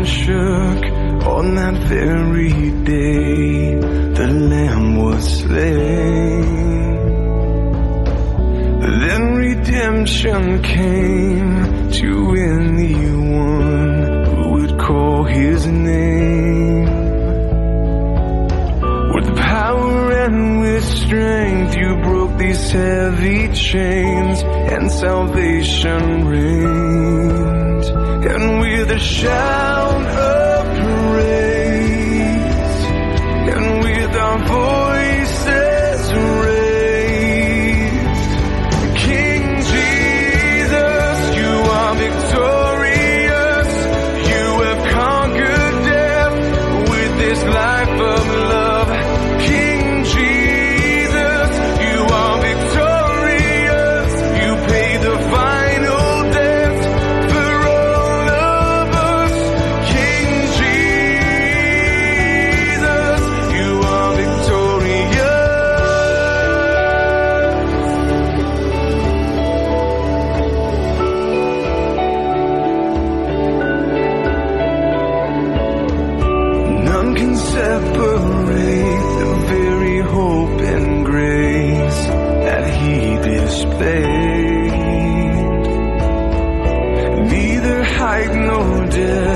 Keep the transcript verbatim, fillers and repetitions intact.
shook on that very day the Lamb was slain. Then redemption came to anyone who would call his name. With power and with strength you broke these heavy chains, and salvation reigned. And with a shout of praise, and with our voices raised, King Jesus, you are victorious. You have conquered death with this life of love. King Jesus, you are victorious. You paid the final debt for all of us. King Jesus, you are victorious. None can separate the very hope and grace that he displayed. Neither height nor depth